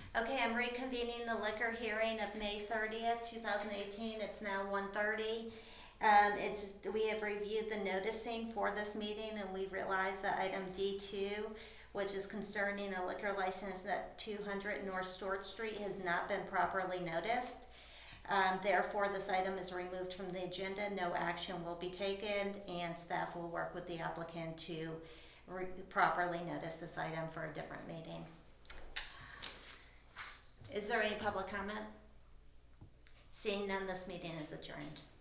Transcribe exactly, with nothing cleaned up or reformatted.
Okay, I'm reconvening the liquor hearing of May thirtieth, two thousand eighteen. It's now one thirty. Um, it's, we have reviewed the noticing for this meeting and we realized that item D two, which is concerning a liquor license at two hundred North Stewart Street, has not been properly noticed. Um, therefore, this item is removed from the agenda. No action will be taken, and staff will work with the applicant to re- properly notice this item for a different meeting. Is there any public comment? Seeing none, this meeting is adjourned.